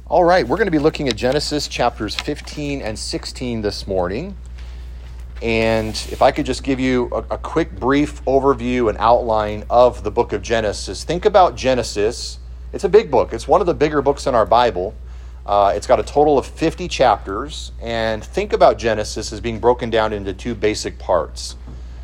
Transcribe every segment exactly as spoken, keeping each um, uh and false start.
All right, we're going to be looking at Genesis chapters fifteen and sixteen this morning. And if I could just give you a, a quick brief overview and outline of the book of Genesis. Think about Genesis. It's a big book. It's one of the bigger books in our Bible. Uh, it's got a total of fifty chapters. And think about Genesis as being broken down into two basic parts.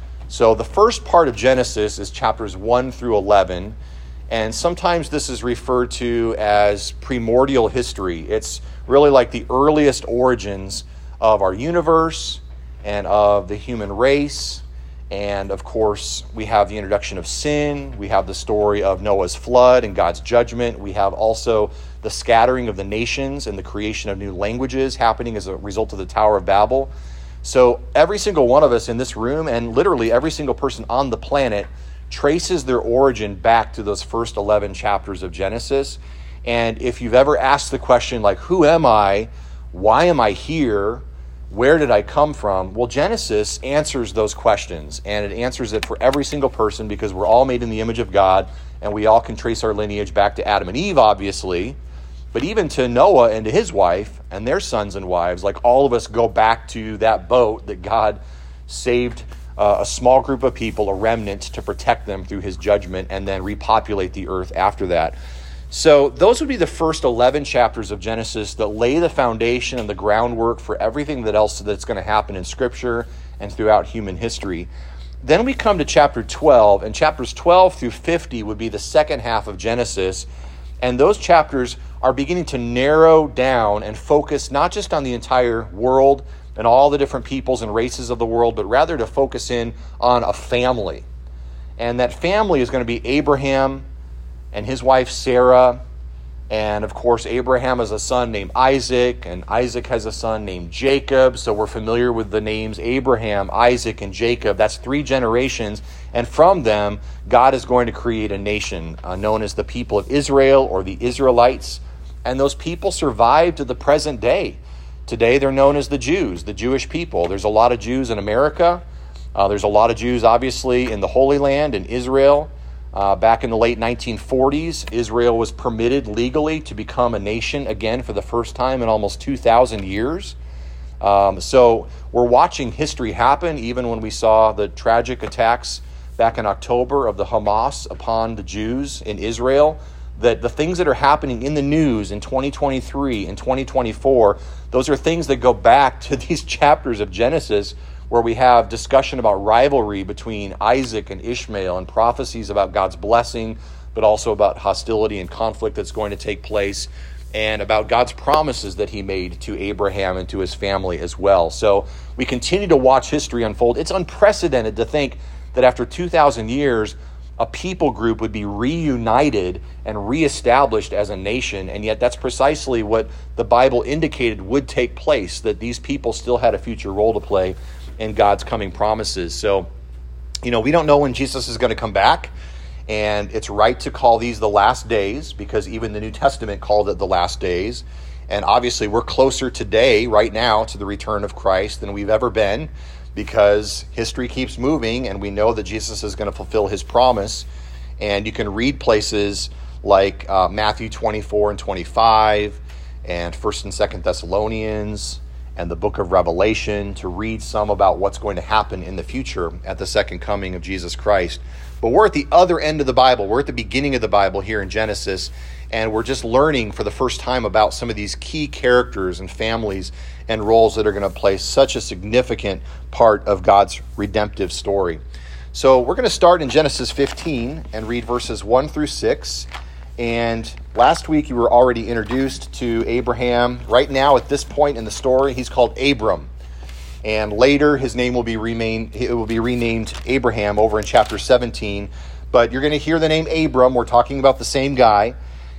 So the first part of Genesis is chapters one through eleven. And sometimes this is referred to as primordial history. It's really like the earliest origins of our universe and of the human race. And of course, we have the introduction of sin. We have the story of Noah's flood and God's judgment. We have also the scattering of the nations and the creation of new languages happening as a result of the Tower of Babel. So every single one of us in this room, and literally every single person on the planet, traces their origin back to those first eleven chapters of Genesis. And if you've ever asked the question like, who am I? Why am I here? Where did I come from? Well, Genesis answers those questions, and it answers it for every single person because we're all made in the image of God, and we all can trace our lineage back to Adam and Eve, obviously, but even to Noah and to his wife and their sons and wives. Like, all of us go back to that boat that God saved Uh, a small group of people, a remnant, to protect them through his judgment and then repopulate the earth after that. So those would be the first eleven chapters of Genesis that lay the foundation and the groundwork for everything that else that's going to happen in Scripture and throughout human history. Then we come to chapter twelve, and chapters twelve through fifty would be the second half of Genesis. And those chapters are beginning to narrow down and focus not just on the entire world and all the different peoples and races of the world, but rather to focus in on a family. And that family is going to be Abraham and his wife Sarah. And of course, Abraham has a son named Isaac, and Isaac has a son named Jacob. So we're familiar with the names Abraham, Isaac, and Jacob. That's three generations. And from them, God is going to create a nation uh, known as the people of Israel, or the Israelites. And those people survived to the present day. Today, they're known as the Jews, the Jewish people. There's a lot of Jews in America. Uh, there's a lot of Jews, obviously, in the Holy Land, in Israel. Uh, back in the late nineteen forties, Israel was permitted legally to become a nation again for the first time in almost two thousand years. Um, so we're watching history happen, even when we saw the tragic attacks back in October of the Hamas upon the Jews in Israel. That the things that are happening in the news in twenty twenty-three and twenty twenty-four, those are things that go back to these chapters of Genesis where we have discussion about rivalry between Isaac and Ishmael and prophecies about God's blessing, but also about hostility and conflict that's going to take place, and about God's promises that he made to Abraham and to his family as well. So we continue to watch history unfold. It's unprecedented to think that after two thousand years, a people group would be reunited and reestablished as a nation, and yet that's precisely what the Bible indicated would take place, that these people still had a future role to play in God's coming promises. So, you know, we don't know when Jesus is going to come back, and it's right to call these the last days, because even the New Testament called it the last days. And obviously we're closer today, right now, to the return of Christ than we've ever been, because history keeps moving, and we know that Jesus is going to fulfill his promise. And you can read places like uh, Matthew twenty-four and twenty-five, and First and Second Thessalonians, and the book of Revelation to read some about what's going to happen in the future at the second coming of Jesus Christ. But we're at the other end of the Bible. We're at the beginning of the Bible here in Genesis, and we're just learning for the first time about some of these key characters and families and roles that are going to play such a significant part of God's redemptive story. So we're going to start in Genesis fifteen and read verses one through six. And last week you were already introduced to Abraham. Right now, at this point in the story, he's called Abram. And later his name will be renamed, it will be renamed Abraham over in chapter seventeen. But you're going to hear the name Abram. We're talking about the same guy.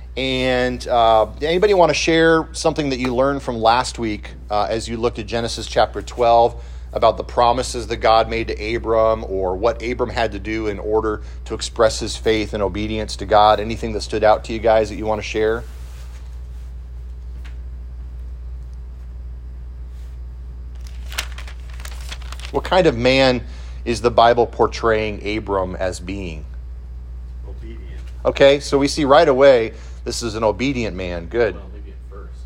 And uh, anybody want to share something that you learned from last week uh, as you looked at Genesis chapter twelve about the promises that God made to Abram, or what Abram had to do in order to express his faith and obedience to God? Anything that stood out to you guys that you want to share? What kind of man is the Bible portraying Abram as being? Obedient. Okay, so we see right away this is an obedient man. Good. Well, maybe at first.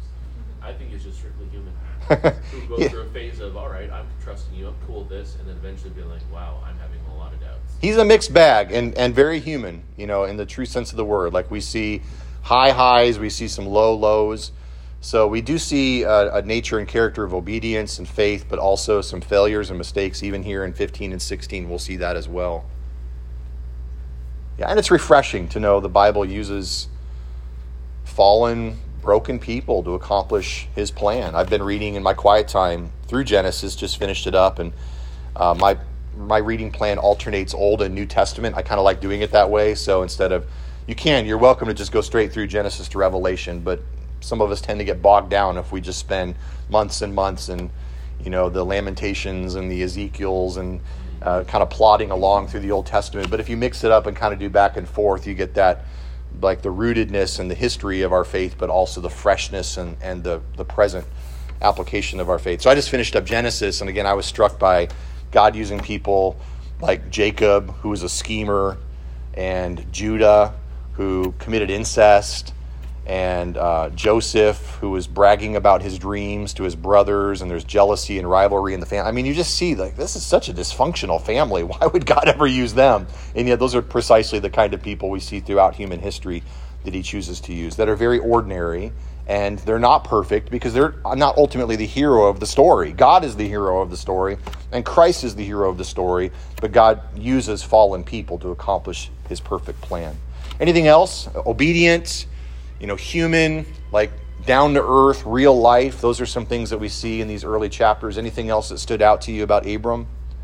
he's just strictly human. Who goes Yeah. through a phase of, all right, I'm trusting you, I'm cool with this, and then eventually being like, wow, I'm having a lot of doubts. He's a mixed bag and, and very human, you know, in the true sense of the word. Like we see high highs, we see some low lows. So we do see a, a nature and character of obedience and faith, but also some failures and mistakes. Even here in fifteen and sixteen, we'll see that as well. Yeah, and it's refreshing to know the Bible uses fallen, broken people to accomplish his plan. I've been reading in my quiet time through Genesis, just finished it up, and uh, my my reading plan alternates Old and New Testament. I kind of like doing it that way. So instead of, you can, you're welcome to just go straight through Genesis to Revelation, but some of us tend to get bogged down if we just spend months and months in, you know, the Lamentations and the Ezekiels and uh, kind of plodding along through the Old Testament. But if you mix it up and kind of do back and forth, you get that, like the rootedness and the history of our faith, but also the freshness and, and the, the present application of our faith. So I just finished up Genesis, and again, I was struck by God using people like Jacob, who was a schemer, and Judah, who committed incest, and uh, Joseph, who was bragging about his dreams to his brothers, and there's jealousy and rivalry in the family. I mean, you just see, like, this is such a dysfunctional family. Why would God ever use them? And yet those are precisely the kind of people we see throughout human history that he chooses to use, that are very ordinary, and they're not perfect because they're not ultimately the hero of the story. God is the hero of the story, and Christ is the hero of the story, but God uses fallen people to accomplish his perfect plan. Anything else? Obedient, you know, human, like down to earth, real life. Those are some things that we see in these early chapters. Anything else that stood out to you about Abram?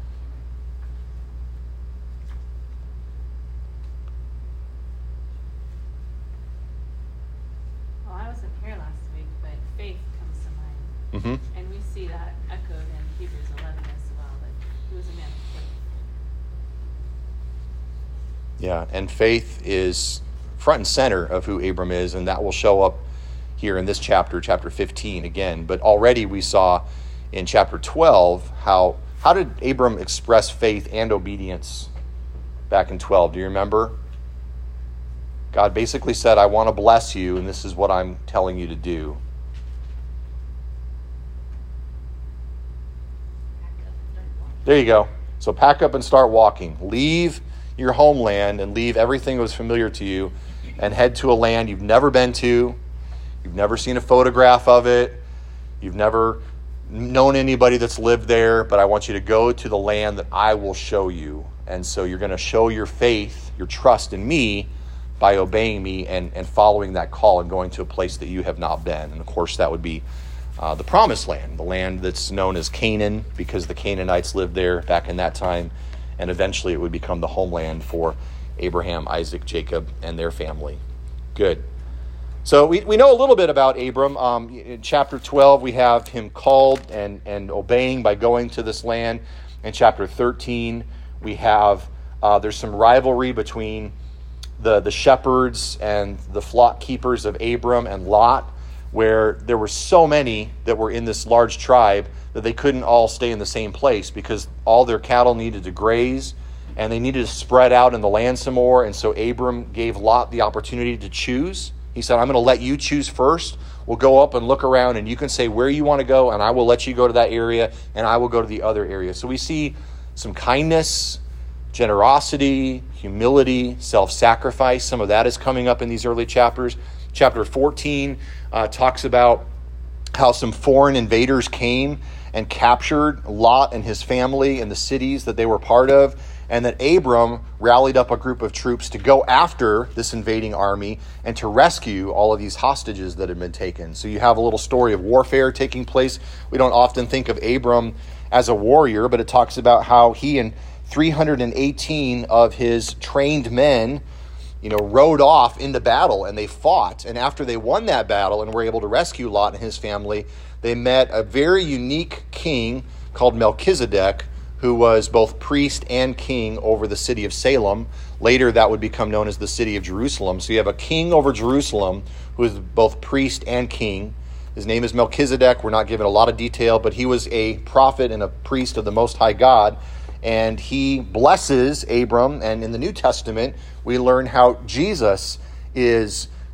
Well, I wasn't here last week, but faith comes to mind. Mm-hmm. And we see that echoed in Hebrews eleven as well, that he was a man of faith. Yeah, and faith is front and center of who Abram is, and that will show up here in this chapter, chapter fifteen again. But already we saw in chapter twelve how how did Abram express faith and obedience back in twelve? Do you remember? God basically said, I want to bless you, and this is what I'm telling you to do. There you go. So pack up and start walking. Leave your homeland and leave everything that was familiar to you and head to a land you've never been to. You've never seen a photograph of it. You've never known anybody that's lived there, but I want you to go to the land that I will show you. And so you're going to show your faith, your trust in me by obeying me and, and following that call and going to a place that you have not been. And of course, that would be uh, the promised land, the land that's known as Canaan, because the Canaanites lived there back in that time. And eventually it would become the homeland for Abraham, Isaac, Jacob, and their family. Good. So we, we know a little bit about Abram. Um, in chapter twelve, we have him called and, and obeying by going to this land. In chapter thirteen, we have, uh, there's some rivalry between the, the shepherds and the flock keepers of Abram and Lot, where there were so many that were in this large tribe that they couldn't all stay in the same place because all their cattle needed to graze and they needed to spread out in the land some more. And so Abram gave Lot the opportunity to choose. He said, I'm going to let you choose first. We'll go up and look around and you can say where you want to go and I will let you go to that area and I will go to the other area. So we see some kindness, generosity, humility, self-sacrifice. Some of that is coming up in these early chapters. Chapter fourteen uh, talks about how some foreign invaders came and captured Lot and his family and the cities that they were part of, and that Abram rallied up a group of troops to go after this invading army and to rescue all of these hostages that had been taken. So you have a little story of warfare taking place. We don't often think of Abram as a warrior, but it talks about how he and three hundred eighteen of his trained men, you know, rode off into battle and they fought. And after they won that battle and were able to rescue Lot and his family, they met a very unique king called Melchizedek, who was both priest and king over the city of Salem. Later, that would become known as the city of Jerusalem. So you have a king over Jerusalem who is both priest and king. His name is Melchizedek. We're not given a lot of detail, but he was a prophet and a priest of the Most High God. And he blesses Abram. And in the New Testament, we learn how Jesus is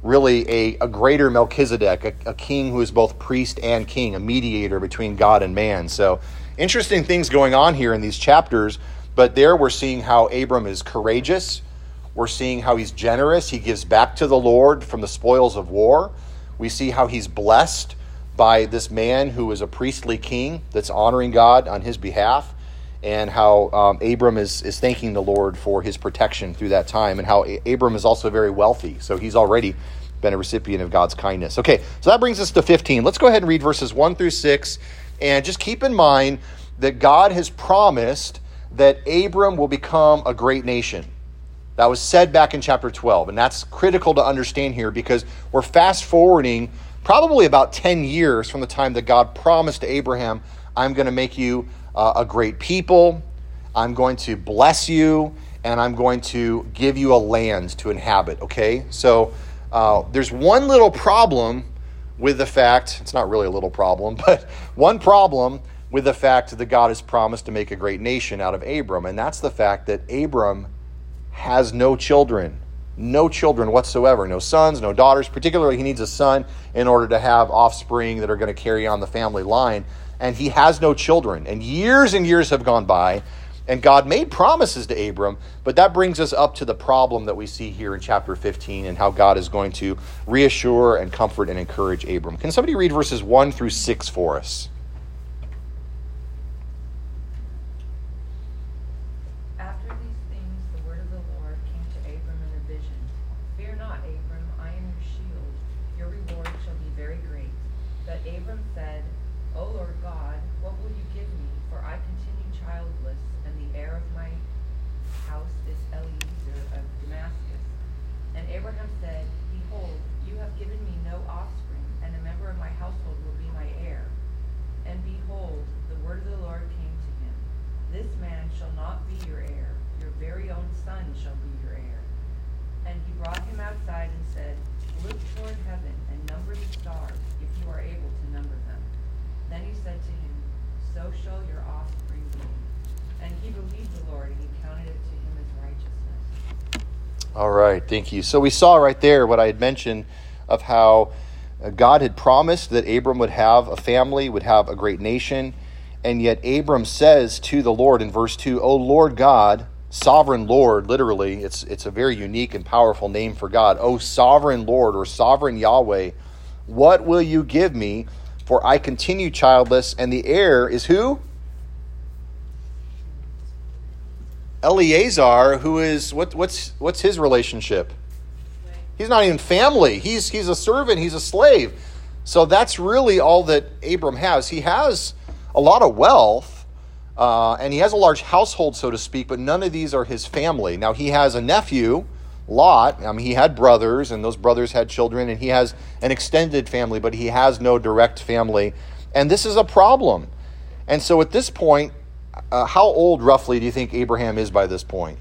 really a, a greater Melchizedek, a, a king who is both priest and king, a mediator between God and man. So interesting things going on here in these chapters, but there we're seeing how Abram is courageous. We're seeing how he's generous. He gives back to the Lord from the spoils of war. We see how he's blessed by this man who is a priestly king that's honoring God on his behalf, and how um, Abram is, is thanking the Lord for his protection through that time, and how A- Abram is also very wealthy. So he's already been a recipient of God's kindness. Okay, so that brings us to fifteen. Let's go ahead and read verses one through six. And just keep in mind that God has promised that Abram will become a great nation. That was said back in chapter twelve. And that's critical to understand here, because we're fast forwarding probably about ten years from the time that God promised to Abraham, I'm going to make you uh, a great people. I'm going to bless you, and I'm going to give you a land to inhabit. Okay? So uh, there's one little problem with the fact, it's not really a little problem, but one problem with the fact that God has promised to make a great nation out of Abram, and that's the fact that Abram has no children. No children whatsoever. No sons, no daughters. Particularly, he needs a son in order to have offspring that are going to carry on the family line. And he has no children. And years and years have gone by, and God made promises to Abram, but that brings us up to the problem that we see here in chapter fifteen, and how God is going to reassure and comfort and encourage Abram. Can somebody read verses one through six for us? All right, thank you. So we saw right there what I had mentioned of how God had promised that Abram would have a family, would have a great nation, and yet Abram says to the Lord in verse two, "O Lord God, sovereign Lord," literally, it's it's a very unique and powerful name for God. "O sovereign Lord," or sovereign Yahweh, "what will you give me? For I continue childless, and the heir is" who? Eleazar, who is, what, what's what's his relationship? He's not even family. He's he's a servant. He's a slave. So that's really all that Abram has. He has a lot of wealth, uh, and he has a large household, so to speak, but none of these are his family. Now, he has a nephew, Lot. I mean, he had brothers, and those brothers had children, and he has an extended family, but he has no direct family. And this is a problem. And so at this point, Uh, how old roughly do you think Abraham is by this point?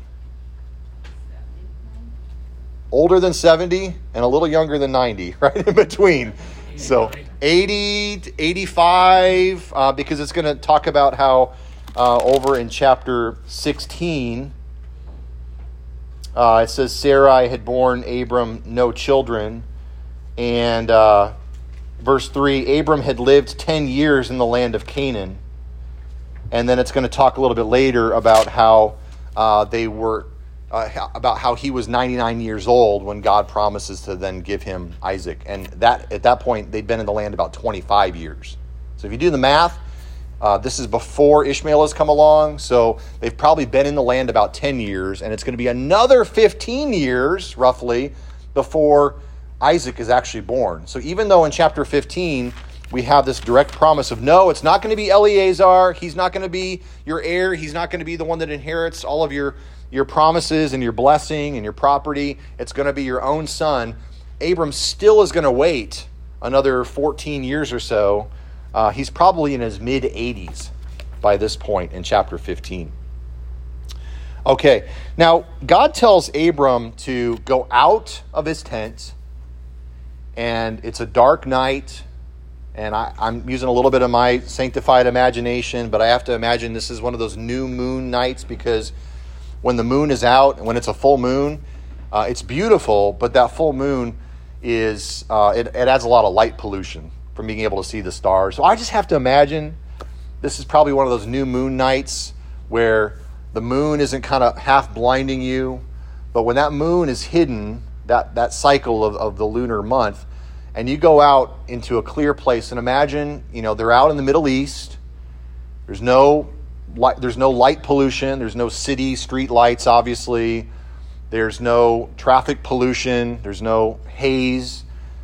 Older than seventy and a little younger than ninety, right in between. So eighty, eighty-five, uh, because it's going to talk about how uh, over in chapter sixteen, uh, it says Sarai had borne Abram no children. And uh, verse three, Abram had lived ten years in the land of Canaan. And then it's going to talk a little bit later about how uh, they were, uh, about how he was ninety-nine years old when God promises to then give him Isaac. And that at that point, they'd been in the land about twenty-five years. So if you do the math, uh, this is before Ishmael has come along. So they've probably been in the land about ten years. And it's going to be another fifteen years, roughly, before Isaac is actually born. So even though in chapter fifteen, we have this direct promise of, no, it's not going to be Eleazar. He's not going to be your heir. He's not going to be the one that inherits all of your, your promises and your blessing and your property. It's going to be your own son. Abram still is going to wait another fourteen years or so. Uh, he's probably in his mid-eighties by this point in chapter fifteen. Okay, now God tells Abram to go out of his tent, and it's a dark night. And I, I'm using a little bit of my sanctified imagination, but I have to imagine this is one of those new moon nights, because when the moon is out and when it's a full moon, uh, it's beautiful, but that full moon is uh, it, it adds a lot of light pollution from being able to see the stars. So I just have to imagine this is probably one of those new moon nights where the moon isn't kind of half blinding you, but when that moon is hidden, that, that cycle of, of the lunar month, and you go out into a clear place and imagine, you know, they're out in the Middle East. There's no light, there's no light pollution. There's no city street lights, obviously. There's no traffic pollution. There's no haze.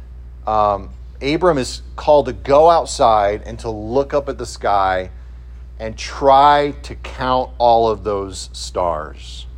Um, Abram is called to go outside and to look up at the sky and try to count all of those stars.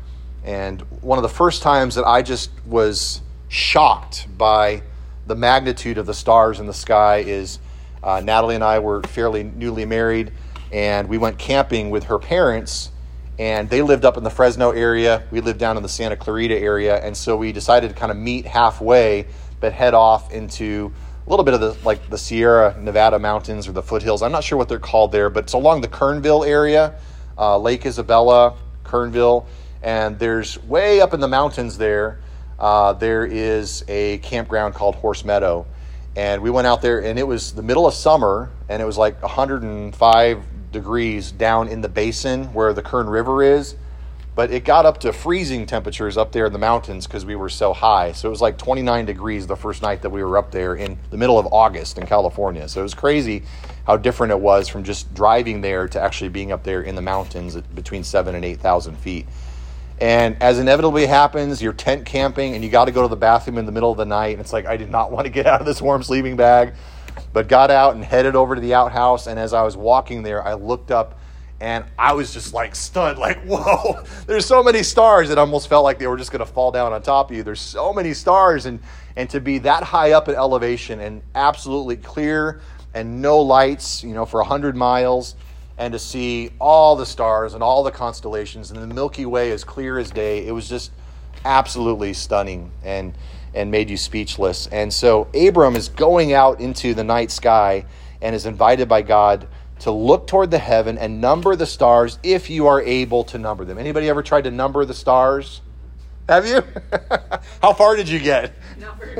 And one of the first times that I just was shocked by the magnitude of the stars in the sky is uh, Natalie and I were fairly newly married, and we went camping with her parents, and they lived up in the Fresno area. We lived down in the Santa Clarita area, and so we decided to kind of meet halfway, but head off into a little bit of the like the Sierra Nevada mountains or the foothills. I'm not sure what they're called there, but it's along the Kernville area, uh, Lake Isabella, Kernville, and there's way up in the mountains there, uh, there is a campground called Horse Meadow. And we went out there, and it was the middle of summer, and it was like one hundred five degrees down in the basin where the Kern River is. But it got up to freezing temperatures up there in the mountains because we were so high. So it was like twenty-nine degrees the first night that we were up there in the middle of August in California. So it was crazy how different it was from just driving there to actually being up there in the mountains at between seven and eight thousand feet. And as inevitably happens, you're tent camping and you got to go to the bathroom in the middle of the night. And it's like, I did not want to get out of this warm sleeping bag, but got out and headed over to the outhouse. And as I was walking there, I looked up and I was just like stunned, like, whoa, there's so many stars. It almost felt like they were just going to fall down on top of you. There's so many stars. And, and to be that high up in elevation and absolutely clear and no lights, you know, for one hundred miles, and to see all the stars and all the constellations and the Milky Way as clear as day, it was just absolutely stunning and and made you speechless. And so Abram is going out into the night sky and is invited by God to look toward the heaven and number the stars if you are able to number them. Anybody ever tried to number the stars? Have you? How far did you get? Not very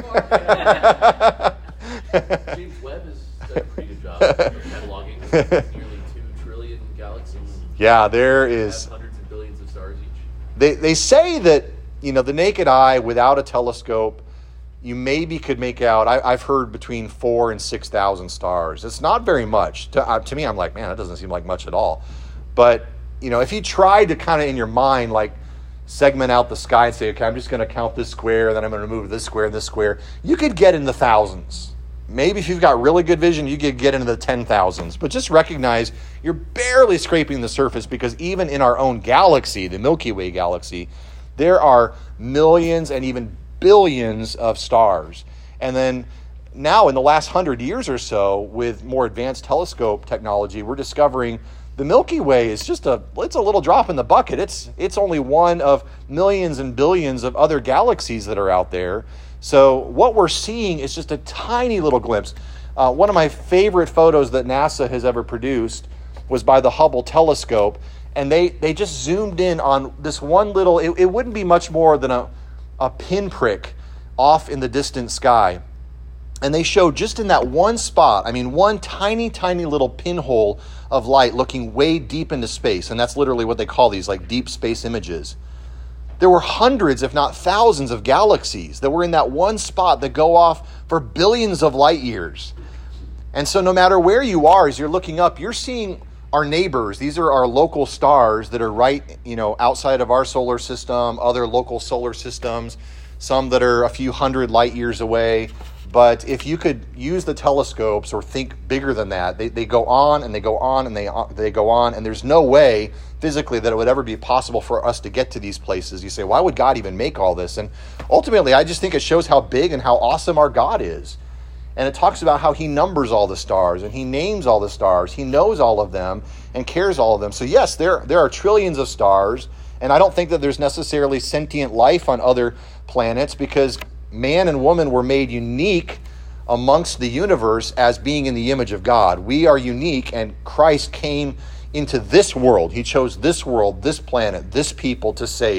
far. James Webb has done a pretty good job of cataloging nearly two trillion galaxies. Yeah, there is. Hundreds of billions of stars each. They they say that, you know, the naked eye without a telescope, you maybe could make out, I, I've heard between four and six thousand stars. It's not very much. To, uh, to me, I'm like, man, that doesn't seem like much at all. But, you know, if you tried to kind of in your mind, like, segment out the sky and say, okay, I'm just going to count this square, then I'm going to move this square and this square, you could get in the thousands. Maybe if you've got really good vision, you could get into the ten thousands. But just recognize you're barely scraping the surface, because even in our own galaxy, the Milky Way galaxy, there are millions and even billions of stars. And then now in the last hundred years or so, with more advanced telescope technology, we're discovering the Milky Way is just a, it's a little drop in the bucket. It's, it's only one of millions and billions of other galaxies that are out there. So what we're seeing is just a tiny little glimpse. Uh, one of my favorite photos that NASA has ever produced was by the Hubble telescope. And they, they just zoomed in on this one little, it, it wouldn't be much more than a, a pinprick off in the distant sky. And they showed just in that one spot, I mean, one tiny, tiny little pinhole of light looking way deep into space. And that's literally what they call these, like deep space images. There were hundreds, if not thousands, of galaxies that were in that one spot that go off for billions of light years. And so no matter where you are, as you're looking up, you're seeing our neighbors. These are our local stars that are right, you know, outside of our solar system, other local solar systems, some that are a few hundred light years away. But if you could use the telescopes or think bigger than that, they, they go on and they go on and they they go on, and there's no way physically that it would ever be possible for us to get to these places. You say, why would God even make all this? And ultimately, I just think it shows how big and how awesome our God is. And it talks about how he numbers all the stars and he names all the stars. He knows all of them and cares all of them. So yes, there, there are trillions of stars, and I don't think that there's necessarily sentient life on other planets, because man and woman were made unique amongst the universe as being in the image of God. We are unique, and Christ came into this world. He chose this world, this planet, this people to save.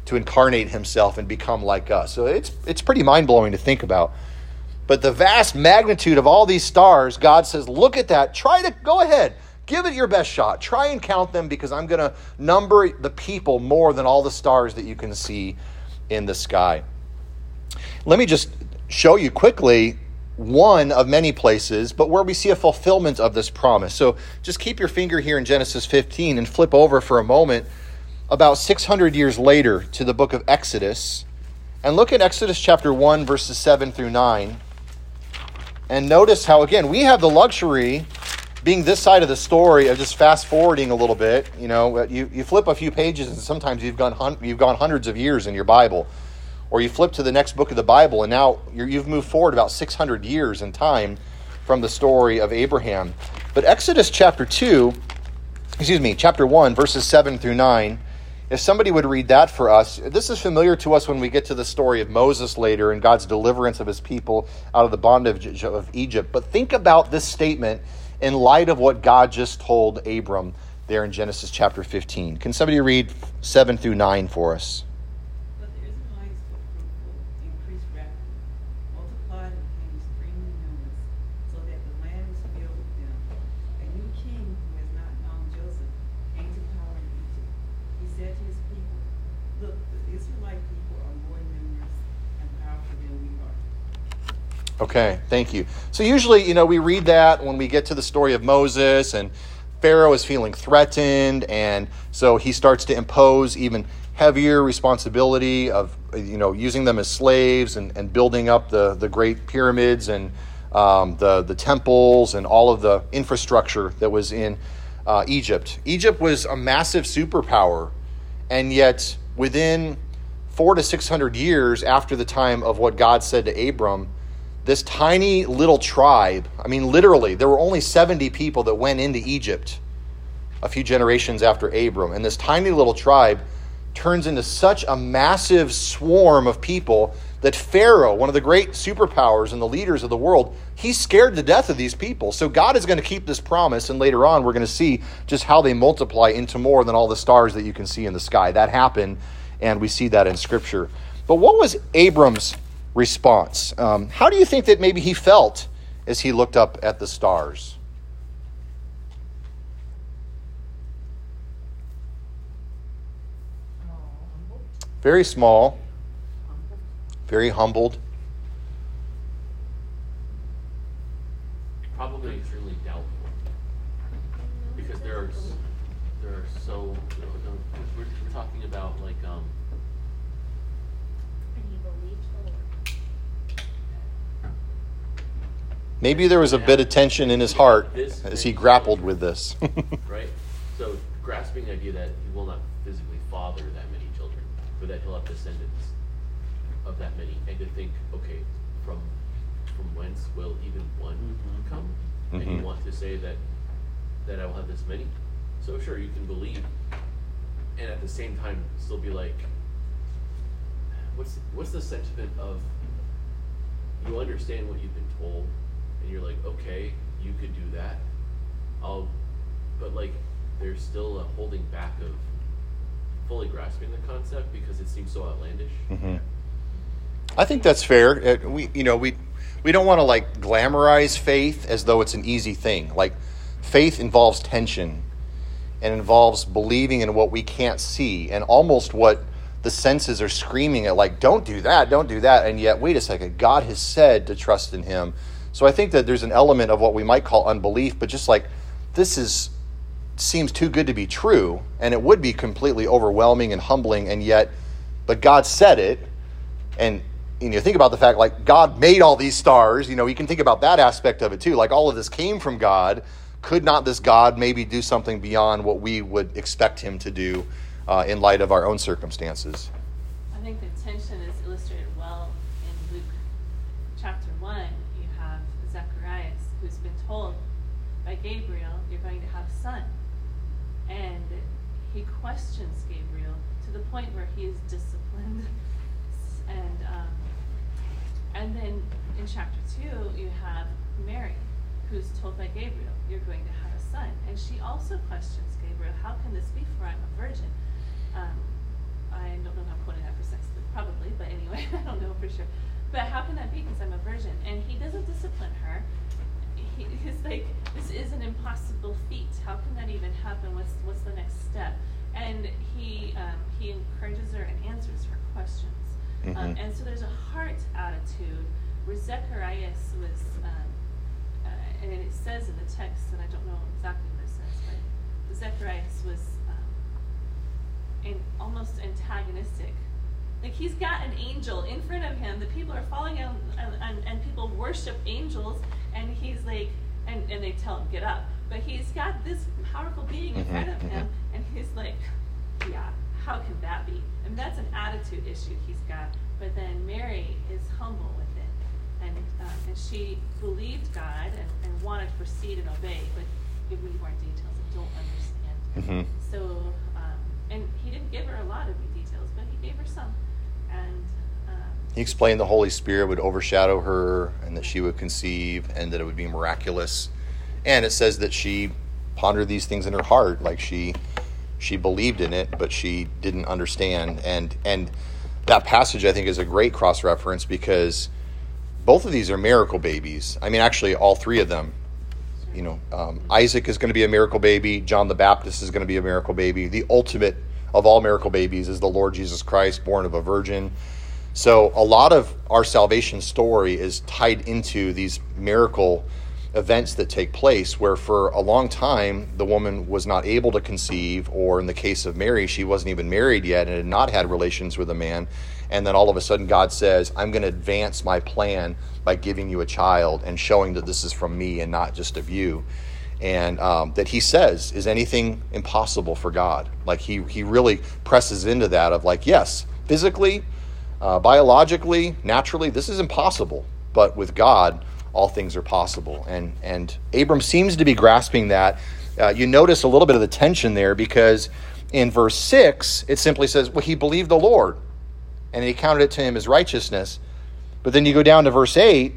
to incarnate himself and become like us. So it's it's pretty mind-blowing to think about. But the vast magnitude of all these stars, God says, look at that. Try to, go ahead. Give it your best shot. Try and count them, because I'm going to number the people more than all the stars that you can see in the sky. Let me just show you quickly one of many places, but where we see a fulfillment of this promise. So just keep your finger here in Genesis fifteen and flip over for a moment about six hundred years later to the book of Exodus. And look at Exodus chapter one, verses seven through nine. And notice how, again, we have the luxury, being this side of the story, of just fast forwarding a little bit. You know, you, you flip a few pages and sometimes you've gone hun- you've gone hundreds of years in your Bible. Or you flip to the next book of the Bible and now you're, you've moved forward about six hundred years in time from the story of Abraham. But Exodus chapter two, excuse me, chapter one, verses seven through nine, if somebody would read that for us, this is familiar to us when we get to the story of Moses later and God's deliverance of his people out of the bondage of Egypt. But think about this statement in light of what God just told Abram there in Genesis chapter fifteen. Can somebody read seven through nine for us? But the Israelites were fruitful, increased rapidly, multiplied and became extremely numerous, so that the land was filled with them. A new king who has not known Joseph came to power in Egypt. He said to his people, look, the Israelite people are more numerous and powerful than we are. Okay, thank you. So usually, you know, we read that when we get to the story of Moses, and Pharaoh is feeling threatened, and so he starts to impose even heavier responsibility of, you know, using them as slaves and, and building up the, the great pyramids and um, the, the temples and all of the infrastructure that was in uh, Egypt. Egypt was a massive superpower, and yet within four to six hundred years after the time of what God said to Abram, this tiny little tribe, I mean, literally, there were only seventy people that went into Egypt a few generations after Abram. And this tiny little tribe turns into such a massive swarm of people that Pharaoh, one of the great superpowers and the leaders of the world, he's scared to death of these people. So God is going to keep this promise, and later on we're going to see just how they multiply into more than all the stars that you can see in the sky. That happened, and we see that in Scripture. But what was Abram's response? Um, how do you think that maybe he felt as he looked up at the stars? Very small, very humbled. Probably extremely doubtful, because there are s- there are so you know, no, we're, we're talking about like um And he believed the Lord. Maybe there was a bit of tension in his heart This as he many grappled children, with this. right? So grasping the idea that he will not physically father that many children, but that he'll have descendants of that many, and to think, okay, from from whence will even one come? And you Mhm. want to say that that I will have this many? So sure, you can believe, and at the same time still be like, what's what's the sentiment of you understand what you've been told, and you're like, okay, you could do that, I'll, but like there's still a holding back of fully grasping the concept because it seems so outlandish. Mhm. I think that's fair. Uh, we, you know, we we don't want to like glamorize faith as though it's an easy thing. Like, faith involves tension and involves believing in what we can't see and almost what the senses are screaming at, like, don't do that, don't do that. And yet, wait a second, God has said to trust in him. So I think that there's an element of what we might call unbelief, but just like, this is seems too good to be true, and it would be completely overwhelming and humbling, and yet, but God said it, and you know, think about the fact, like, God made all these stars. You know, you can think about that aspect of it too. Like, all of this came from God. Could not this God maybe do something beyond what we would expect him to do uh, in light of our own circumstances? I think the tension is illustrated well in Luke chapter one. You have Zacharias, who's been told by Gabriel, you're going to have a son. And he questions Gabriel to the point where he is disciplined. And um, and then in chapter two, you have Mary, who's told by Gabriel, you're going to have a son. And she also questions Gabriel, how can this be, for I'm a virgin? Um, I don't know how I'm quoting that precisely, probably, but anyway, I don't know for sure. But how can that be? Because I'm a virgin. And he doesn't discipline her. He, he's like, this is an impossible feat. How can that even happen? What's what's the next step? And he um, he encourages her and answers her questions. Mm-hmm. Um, and so there's a heart attitude where Zacharias was, um, uh, and it says in the text, and I don't know exactly what it says, but Zacharias was um, in, almost antagonistic. Like, he's got an angel in front of him. The people are falling out, and, and, and people worship angels, and he's like, and, and they tell him, get up. But he's got this powerful being in front of him, and he's like, yeah, how can that be? And that's an attitude issue he's got. But then Mary is humble with it, and um, and she believed God and, and wanted to proceed and obey, but give me more details. I don't understand. Mm-hmm. So, um, and he didn't give her a lot of details, but he gave her some. And um, he explained the Holy Spirit would overshadow her, and that she would conceive, and that it would be miraculous. And it says that she pondered these things in her heart, like she she believed in it, but she didn't understand. And and that passage, I think, is a great cross-reference, because both of these are miracle babies. I mean, actually, all three of them. You know, um, Isaac is going to be a miracle baby. John the Baptist is going to be a miracle baby. The ultimate of all miracle babies is the Lord Jesus Christ, born of a virgin. So a lot of our salvation story is tied into these miracle events that take place, where for a long time the woman was not able to conceive, or in the case of Mary, she wasn't even married yet and had not had relations with a man. And then all of a sudden God says, I'm going to advance my plan by giving you a child and showing that this is from me and not just of you. And um, that he says, is anything impossible for God? Like he, he really presses into that of like, yes, physically, uh, biologically, naturally, this is impossible. But with God, all things are possible. And and Abram seems to be grasping that. Uh, you notice a little bit of the tension there, because in verse six, it simply says, well, he believed the Lord, and he counted it to him as righteousness. But then you go down to verse eight,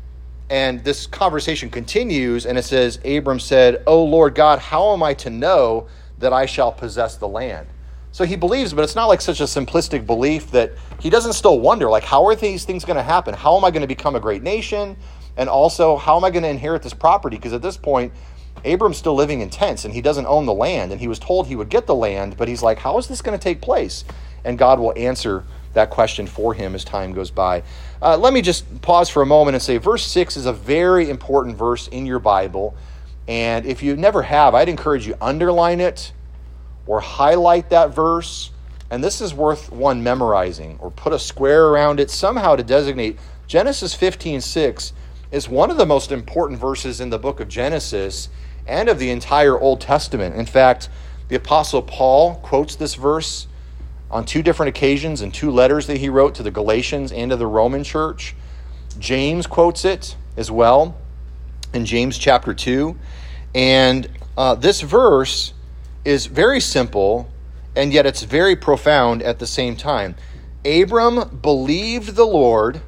and this conversation continues, and it says, Abram said, O Lord God, how am I to know that I shall possess the land? So he believes, but it's not like such a simplistic belief that he doesn't still wonder, like, how are these things going to happen? How am I going to become a great nation? And also, how am I going to inherit this property? Because at this point, Abram's still living in tents, and he doesn't own the land. And he was told he would get the land, but he's like, how is this going to take place? And God will answer that question for him as time goes by. Uh, let me just pause for a moment and say, verse six is a very important verse in your Bible. And if you never have, I'd encourage you underline it or highlight that verse. And this is worth one memorizing, or put a square around it somehow to designate. Genesis fifteen six is one of the most important verses in the book of Genesis and of the entire Old Testament. In fact, the Apostle Paul quotes this verse on two different occasions in two letters that he wrote to the Galatians and to the Roman church. James quotes it as well in James chapter two. And uh, this verse is very simple, and yet it's very profound at the same time. Abram believed the Lord,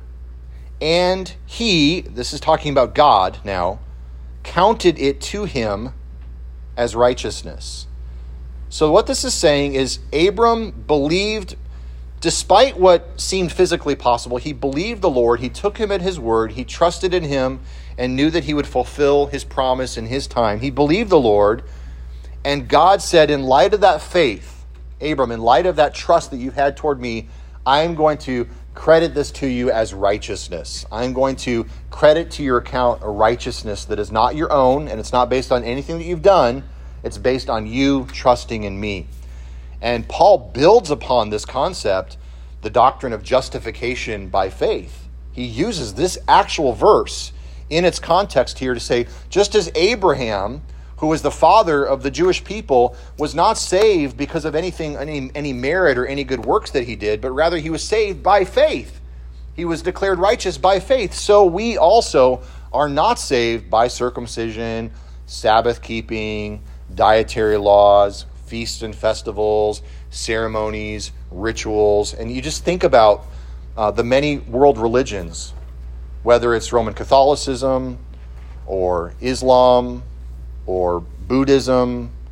and he, this is talking about God now, counted it to him as righteousness. So what this is saying is Abram believed, despite what seemed physically possible, he believed the Lord, he took him at his word, he trusted in him, and knew that he would fulfill his promise in his time. He believed the Lord, and God said, in light of that faith, Abram, in light of that trust that you've had toward me, I'm going to credit this to you as righteousness. I'm going to credit to your account a righteousness that is not your own, and it's not based on anything that you've done. It's based on you trusting in me. And Paul builds upon this concept, the doctrine of justification by faith. He uses this actual verse in its context here to say, just as Abraham, who was the father of the Jewish people, was not saved because of anything, any, any merit or any good works that he did, but rather he was saved by faith. He was declared righteous by faith. So we also are not saved by circumcision, Sabbath keeping, dietary laws, feasts and festivals, ceremonies, rituals. And you just think about uh, the many world religions, whether it's Roman Catholicism or Islam or Buddhism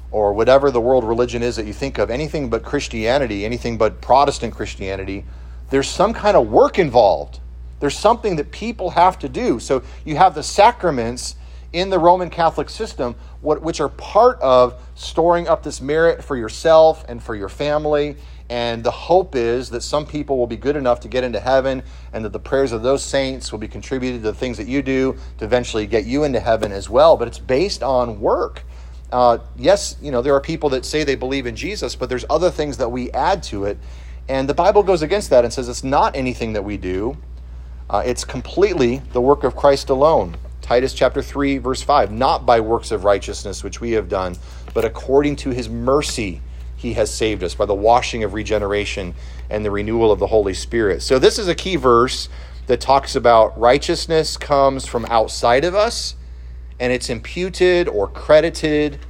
or whatever the world religion is that you think of, anything but Christianity, anything but Protestant Christianity, there's some kind of work involved. There's something that people have to do. So you have the sacraments in the Roman Catholic system, what, which are part of storing up this merit for yourself and for your family. And the hope is that some people will be good enough to get into heaven, and that the prayers of those saints will be contributed to the things that you do to eventually get you into heaven as well. But it's based on work. Uh, yes, you know, there are people that say they believe in Jesus, but there's other things that we add to it. And the Bible goes against that and says it's not anything that we do. Uh, it's completely the work of Christ alone. Titus chapter three, verse five, not by works of righteousness which we have done, but according to his mercy he has saved us by the washing of regeneration and the renewal of the Holy Spirit. So this is a key verse that talks about righteousness comes from outside of us, and it's imputed or credited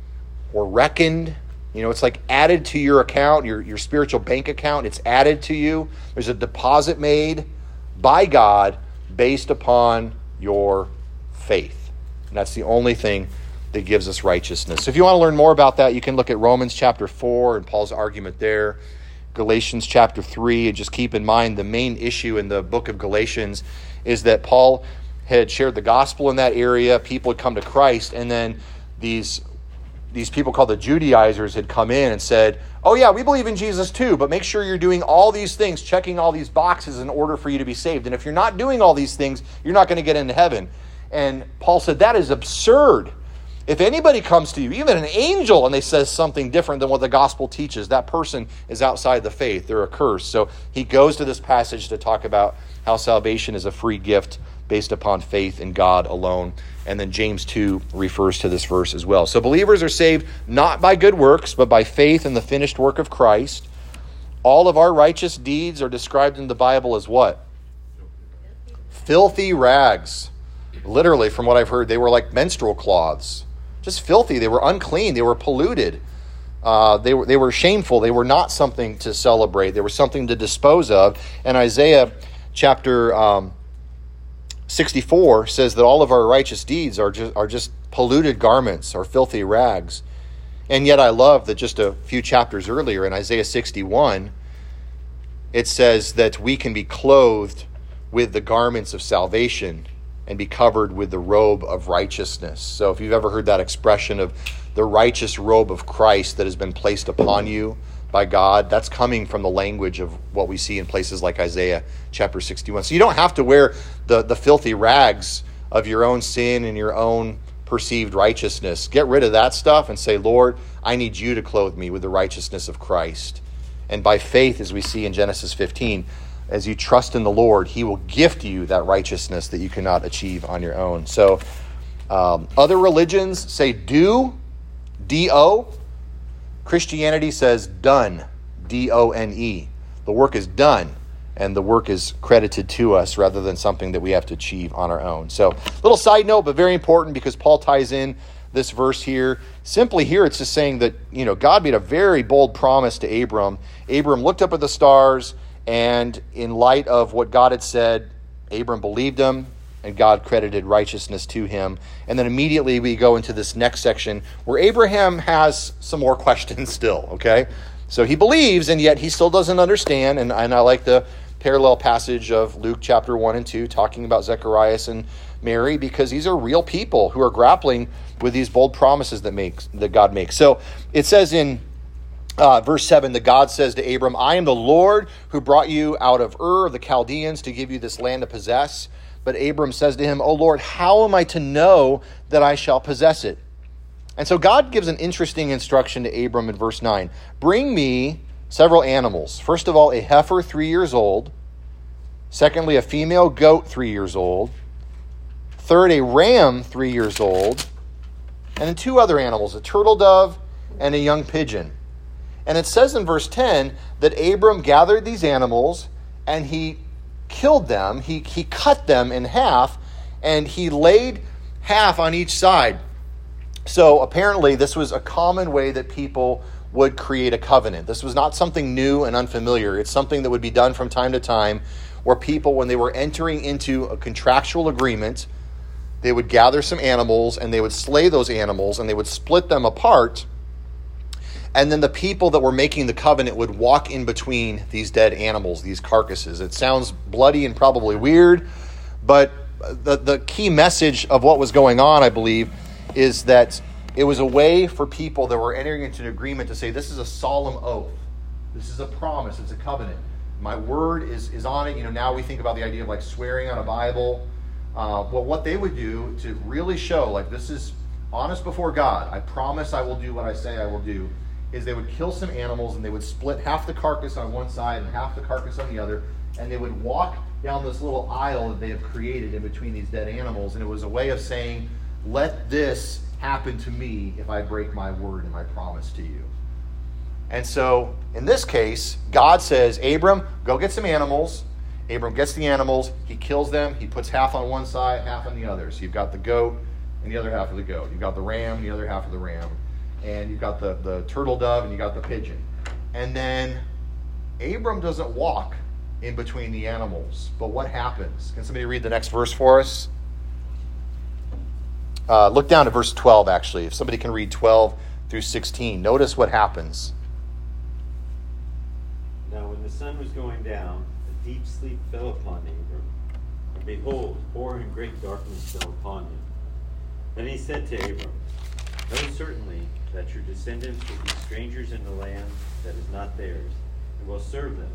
or reckoned. You know, it's like added to your account, your, your spiritual bank account. It's added to you. There's a deposit made by God based upon your faith. And that's the only thing that gives us righteousness. So if you want to learn more about that, you can look at Romans chapter four and Paul's argument there, Galatians chapter three, and just keep in mind the main issue in the book of Galatians is that Paul had shared the gospel in that area, people had come to Christ, and then these these people called the Judaizers had come in and said, oh yeah, we believe in Jesus too, but make sure you're doing all these things, checking all these boxes in order for you to be saved. And if you're not doing all these things, you're not going to get into heaven. And Paul said, that is absurd. If anybody comes to you, even an angel, and they says something different than what the gospel teaches, that person is outside the faith. They're accursed. So he goes to this passage to talk about how salvation is a free gift based upon faith in God alone. And then James two refers to this verse as well. So believers are saved not by good works, but by faith in the finished work of Christ. All of our righteous deeds are described in the Bible as what? Filthy rags. Literally, from what I've heard, they were like menstrual cloths. Just filthy. They were unclean. They were polluted. Uh, they were they were shameful. They were not something to celebrate. They were something to dispose of. And Isaiah chapter um, sixty-four says that all of our righteous deeds are just, are just polluted garments or filthy rags. And yet I love that just a few chapters earlier in Isaiah sixty-one, it says that we can be clothed with the garments of salvation and be covered with the robe of righteousness. So if you've ever heard that expression of the righteous robe of Christ that has been placed upon you by God, that's coming from the language of what we see in places like Isaiah chapter sixty-one. So you don't have to wear the, the filthy rags of your own sin and your own perceived righteousness. Get rid of that stuff and say, Lord, I need you to clothe me with the righteousness of Christ. And by faith, as we see in Genesis fifteen, as you trust in the Lord, he will gift you that righteousness that you cannot achieve on your own. So um, other religions say do, D O. Christianity says done, D O N E. The work is done, and the work is credited to us rather than something that we have to achieve on our own. So little side note, but very important because Paul ties in this verse here. Simply here, it's just saying that, you know, God made a very bold promise to Abram. Abram looked up at the stars, and in light of what God had said, Abram believed him, and God credited righteousness to him. And then immediately we go into this next section where Abraham has some more questions still, okay? So he believes, and yet he still doesn't understand. And, and I like the parallel passage of Luke chapter one and two, talking about Zacharias and Mary, because these are real people who are grappling with these bold promises that makes that God makes. So it says in Uh, verse seven, that God says to Abram, I am the Lord who brought you out of Ur of the Chaldeans to give you this land to possess. But Abram says to him, O Lord, how am I to know that I shall possess it? And so God gives an interesting instruction to Abram in verse nine. Bring me several animals. First of all, a heifer three years old. Secondly, a female goat three years old. Third, a ram three years old. And then two other animals, a turtle dove and a young pigeon. And it says in verse ten that Abram gathered these animals and he killed them. He, he cut them in half and he laid half on each side. So apparently this was a common way that people would create a covenant. This was not something new and unfamiliar. It's something that would be done from time to time where people, when they were entering into a contractual agreement, they would gather some animals and they would slay those animals and they would split them apart And then the people that were making the covenant would walk in between these dead animals, these carcasses. It sounds bloody and probably weird, but the, the key message of what was going on, I believe, is that it was a way for people that were entering into an agreement to say, this is a solemn oath. This is a promise. It's a covenant. My word is, is on it. You know, now we think about the idea of like swearing on a Bible. Uh, well, what they would do to really show, like, this is honest before God, I promise I will do what I say I will do, is they would kill some animals and they would split half the carcass on one side and half the carcass on the other, and they would walk down this little aisle that they have created in between these dead animals, and it was a way of saying, let this happen to me if I break my word and my promise to you. And so, in this case, God says, Abram, go get some animals. Abram gets the animals, he kills them, he puts half on one side, half on the other. So you've got the goat and the other half of the goat. You've got the ram and the other half of the ram. And you've got the, the turtle dove and you got the pigeon. And then Abram doesn't walk in between the animals. But what happens? Can somebody read the next verse for us? Uh, look down to verse twelve, actually. If somebody can read twelve through sixteen. Notice what happens. Now when the sun was going down, a deep sleep fell upon Abram. And behold, horror and great darkness fell upon him. Then he said to Abram, know certainly that your descendants will be strangers in the land that is not theirs, and will serve them.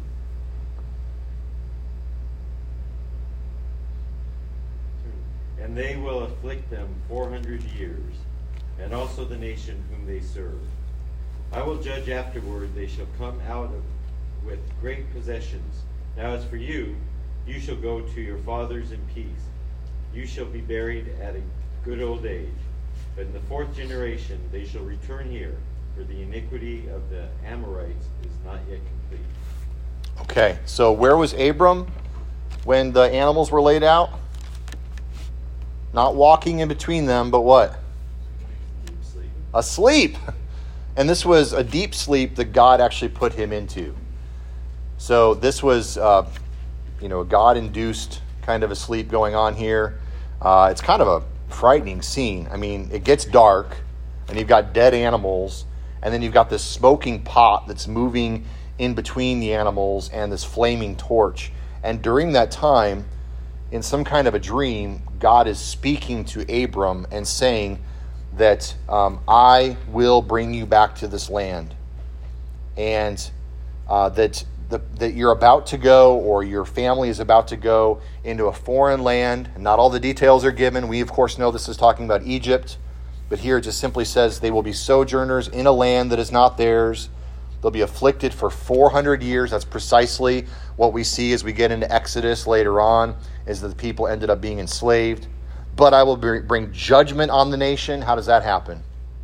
And they will afflict them four hundred years, and also the nation whom they serve. I will judge afterward, they shall come out of, with great possessions. Now as for you, you shall go to your fathers in peace. You shall be buried at a good old age. But in the fourth generation they shall return here, for the iniquity of the Amorites is not yet complete. Okay, so where was Abram when the animals were laid out? Not walking in between them, but what? Deep sleep. Asleep. And this was a deep sleep that God actually put him into. So this was, uh, you know, a God-induced kind of a sleep going on here. Uh, it's kind of a frightening scene. I mean, it gets dark, and you've got dead animals, and then you've got this smoking pot that's moving in between the animals and this flaming torch. And during that time, in some kind of a dream, God is speaking to Abram and saying that um, I will bring you back to this land, and uh, that the, that you're about to go, or your family is about to go into a foreign land. Not all the details are given. We, of course, know this is talking about Egypt, but here it just simply says they will be sojourners in a land that is not theirs. They'll be afflicted for four hundred years. That's precisely what we see as we get into Exodus later on, is that the people ended up being enslaved. But I will bring judgment on the nation. How does that happen?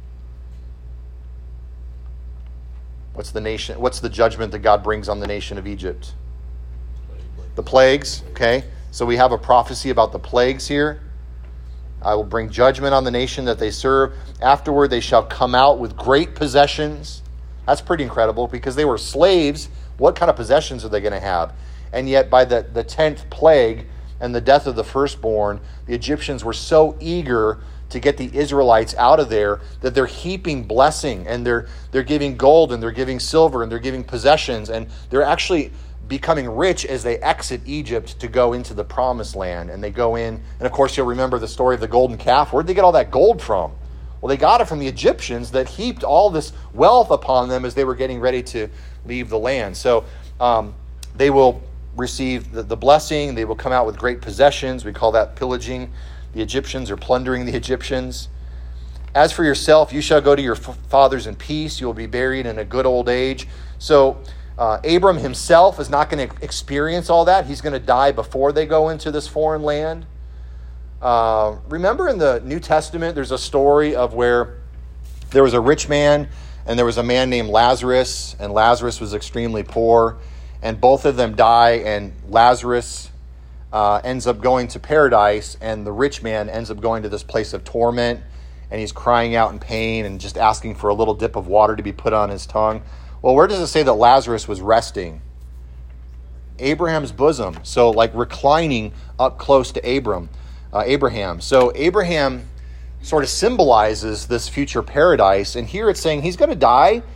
What's the nation? What's the judgment that God brings on the nation of Egypt? The plagues. Okay, so we have a prophecy about the plagues here. I will bring judgment on the nation that they serve. Afterward, they shall come out with great possessions. That's pretty incredible, because they were slaves. What kind of possessions are they going to have? And yet by the, the tenth plague and the death of the firstborn, the Egyptians were so eager to get the Israelites out of there that they're heaping blessing, and they're they're giving gold, and they're giving silver, and they're giving possessions, and they're actually becoming rich as they exit Egypt to go into the promised land. And they go in, and of course you'll remember the story of the golden calf. Where'd they get all that gold from? Well, they got it from the Egyptians that heaped all this wealth upon them as they were getting ready to leave the land. So um, they will receive the, the blessing. They will come out with great possessions. We call that pillaging. The Egyptians are plundering the Egyptians. As for yourself, you shall go to your f- fathers in peace. You will be buried in a good old age. So uh, Abram himself is not going to experience all that. He's going to die before they go into this foreign land. Uh, remember in the New Testament, there's a story of where there was a rich man and there was a man named Lazarus, and Lazarus was extremely poor, and both of them die, and Lazarus uh, ends up going to paradise, and the rich man ends up going to this place of torment, and he's crying out in pain and just asking for a little dip of water to be put on his tongue. Well, where does it say that Lazarus was resting? Abraham's bosom. So like reclining up close to Abram. Uh, Abraham. So Abraham sort of symbolizes this future paradise. And here it's saying he's going to die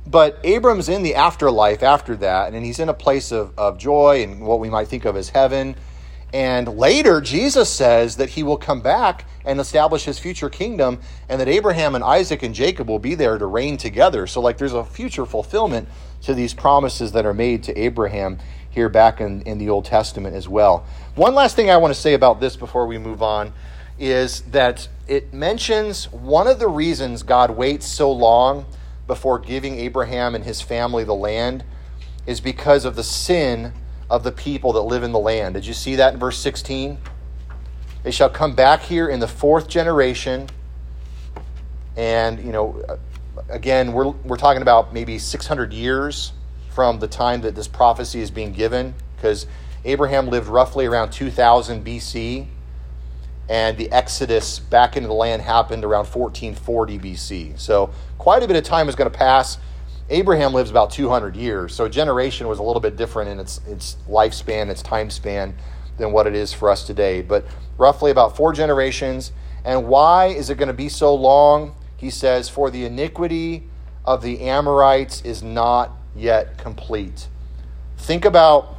But Abram's in the afterlife after that, and he's in a place of, of joy and what we might think of as heaven. And later, Jesus says that he will come back and establish his future kingdom, and that Abraham and Isaac and Jacob will be there to reign together. So like there's a future fulfillment to these promises that are made to Abraham here back in, in the Old Testament as well. One last thing I want to say about this before we move on is that it mentions one of the reasons God waits so long before giving Abraham and his family the land is because of the sin of the people that live in the land. Did you see that in verse sixteen? They shall come back here in the fourth generation. And, you know, again, we're we're talking about maybe six hundred years from the time that this prophecy is being given, because Abraham lived roughly around two thousand B C, and the exodus back into the land happened around fourteen forty B C. So quite a bit of time is going to pass. Abraham lives about two hundred years, so a generation was a little bit different in its its lifespan, its time span, than what it is for us today. But roughly about four generations. And why is it going to be so long? He says, for the iniquity of the Amorites is not yet complete. Think about,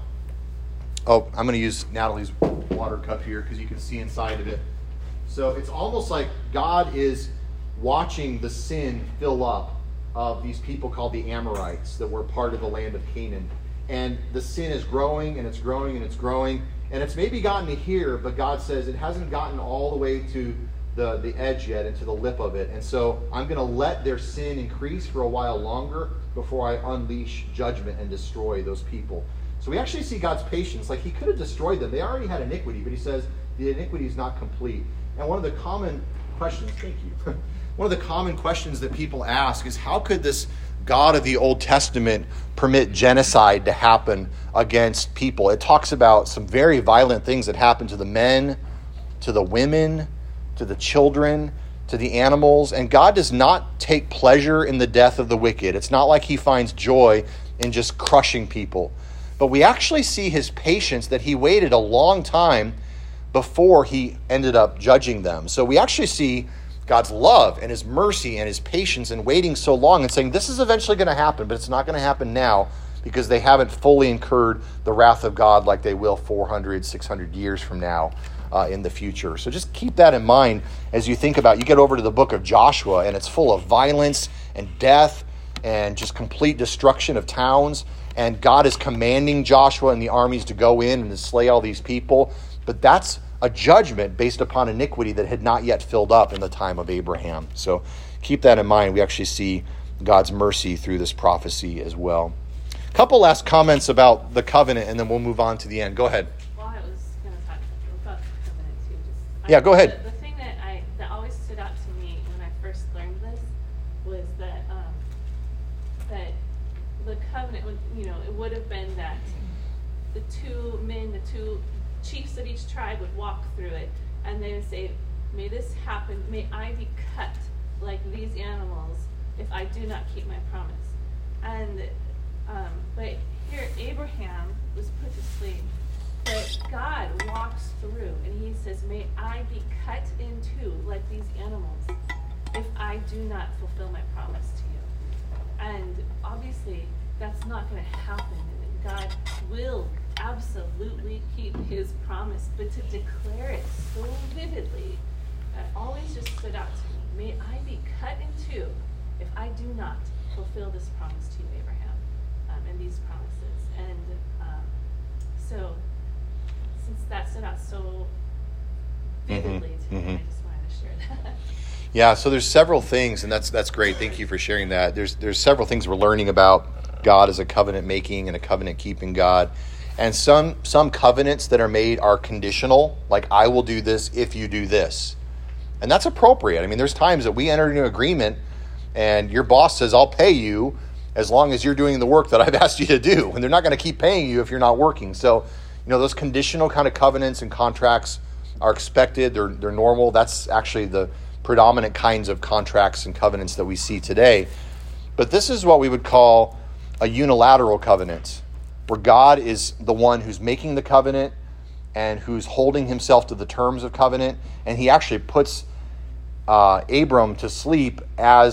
oh, I'm going to use Natalie's water cup here because you can see inside of it. So it's almost like God is watching the sin fill up of these people called the Amorites that were part of the land of Canaan. And the sin is growing and it's growing and it's growing. And it's maybe gotten to here, but God says it hasn't gotten all the way to the, the edge yet and to the lip of it. And so I'm going to let their sin increase for a while longer before I unleash judgment and destroy those people. So we actually see God's patience. Like he could have destroyed them. They already had iniquity, but he says the iniquity is not complete. And one of the common questions, thank you. One of the common questions that people ask is, how could this God of the Old Testament permit genocide to happen against people? It talks about some very violent things that happen to the men, to the women, to the children, to the animals. And God does not take pleasure in the death of the wicked. It's not like he finds joy in just crushing people. But we actually see his patience, that he waited a long time before he ended up judging them. So we actually see God's love and his mercy and his patience in waiting so long and saying, this is eventually going to happen, but it's not going to happen now because they haven't fully incurred the wrath of God like they will four hundred, six hundred years from now uh, in the future. So just keep that in mind as you think about, you get over to the book of Joshua and it's full of violence and death and just complete destruction of towns. And God is commanding Joshua and the armies to go in and to slay all these people. But that's a judgment based upon iniquity that had not yet filled up in the time of Abraham. So keep that in mind. We actually see God's mercy through this prophecy as well. A couple last comments about the covenant, and then we'll move on to the end. Go ahead. Well, I was going to talk about the covenant too. Just, yeah, I, go ahead. The, the thing that I that always stood out to me when I first learned this was that um, that the covenant, would, you know, it would have been that the two men, the two chiefs of each tribe would walk through it, and they would say, may this happen, may I be cut like these animals if I do not keep my promise. And um, but here Abraham was put to sleep, but God walks through and he says, may I be cut in two like these animals if I do not fulfill my promise to you. And obviously that's not going to happen, and God will absolutely keep his promise, but to declare it so vividly, that always just stood out to me. May I be cut in two if I do not fulfill this promise to you, Abraham, um, and these promises. And um, so, since that stood out so vividly mm-hmm. to me, Mm-hmm. I just wanted to share that. Yeah, so there's several things, and that's that's great. Thank you for sharing that. There's there's several things we're learning about God as a covenant making and a covenant keeping God. And some some covenants that are made are conditional, like I will do this if you do this. And that's appropriate. I mean, there's times that we enter into an agreement and your boss says, I'll pay you as long as you're doing the work that I've asked you to do. And they're not going to keep paying you if you're not working. So, you know, those conditional kind of covenants and contracts are expected. They're they're normal. That's actually the predominant kinds of contracts and covenants that we see today. But this is what we would call a unilateral covenant, where God is the one who's making the covenant and who's holding himself to the terms of covenant. And he actually puts uh, Abram to sleep as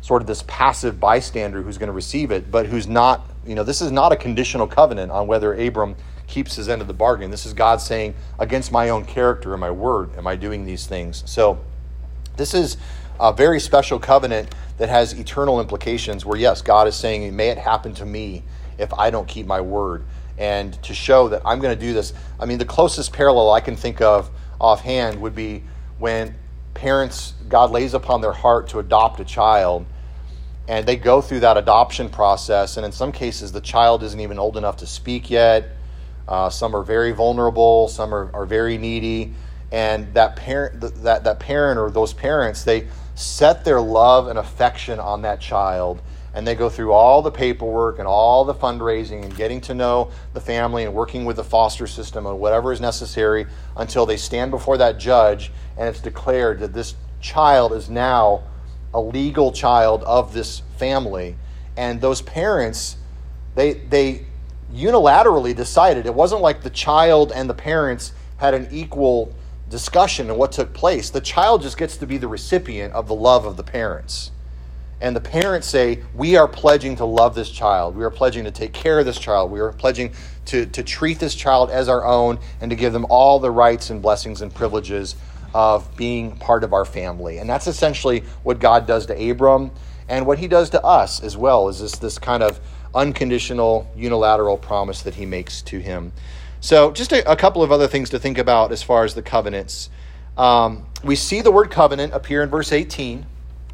sort of this passive bystander who's going to receive it, but who's not, you know, this is not a conditional covenant on whether Abram keeps his end of the bargain. This is God saying, against my own character and my word, am I doing these things? So this is a very special covenant that has eternal implications where, yes, God is saying, may it happen to me if I don't keep my word. And to show that I'm going to do this. I mean, the closest parallel I can think of offhand would be when parents, God lays upon their heart to adopt a child, and they go through that adoption process. And in some cases, the child isn't even old enough to speak yet. Uh, some are very vulnerable. Some are, are very needy. And that parent, that, that parent or those parents, they set their love and affection on that child. And they go through all the paperwork and all the fundraising and getting to know the family and working with the foster system and whatever is necessary until they stand before that judge and it's declared that this child is now a legal child of this family. And those parents, they they unilaterally decided. It wasn't like the child and the parents had an equal discussion on what took place. The child just gets to be the recipient of the love of the parents. And the parents say, we are pledging to love this child. We are pledging to take care of this child. We are pledging to, to treat this child as our own and to give them all the rights and blessings and privileges of being part of our family. And that's essentially what God does to Abram and what he does to us as well, is this, this kind of unconditional, unilateral promise that he makes to him. So just a, a couple of other things to think about as far as the covenants. Um, we see the word covenant appear in verse eighteen.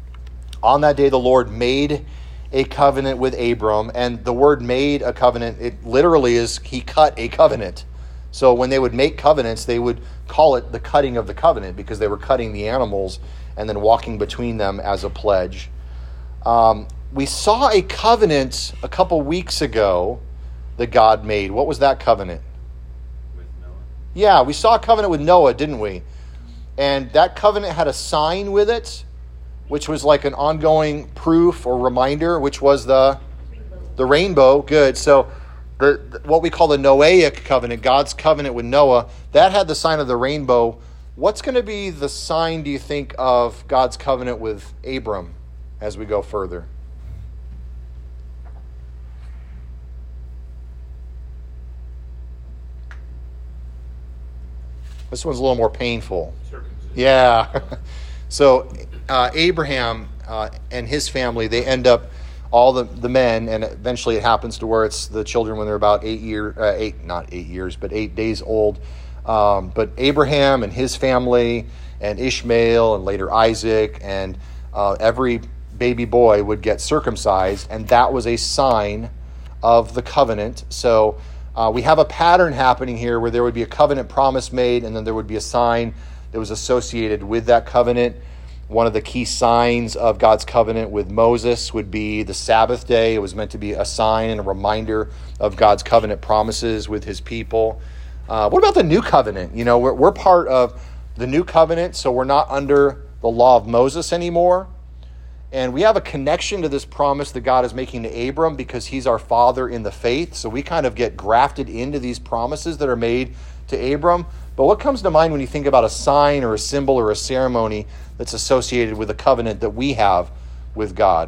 On that day, the Lord made a covenant with Abram. And the word made a covenant, it literally is he cut a covenant. So when they would make covenants, they would call it the cutting of the covenant because they were cutting the animals and then walking between them as a pledge. Um, we saw a covenant a couple weeks ago that God made. What was that covenant? With Noah. Yeah, we saw a covenant with Noah, didn't we? And that covenant had a sign with it, which was like an ongoing proof or reminder, which was the the rainbow. Good. So the, the what we call the Noahic covenant, God's covenant with Noah, that had the sign of the rainbow. What's going to be the sign, do you think, of God's covenant with Abram as we go further? This one's a little more painful. Yeah. So uh, Abraham uh, and his family, they end up, all the, the men, and eventually it happens to where it's the children when they're about eight years, uh, eight, not eight years, but eight days old. Um, but Abraham and his family and Ishmael and later Isaac and uh, every baby boy would get circumcised, and that was a sign of the covenant. So uh, we have a pattern happening here where there would be a covenant promise made, and then there would be a sign that was associated with that covenant. One of the key signs of God's covenant with Moses would be the Sabbath day. It was meant to be a sign and a reminder of God's covenant promises with his people. Uh, what about the new covenant? You know, we're, we're part of the new covenant, so we're not under the law of Moses anymore. And we have a connection to this promise that God is making to Abram because he's our father in the faith. So we kind of get grafted into these promises that are made to Abram. But what comes to mind when you think about a sign or a symbol or a ceremony that's associated with the covenant that we have with God?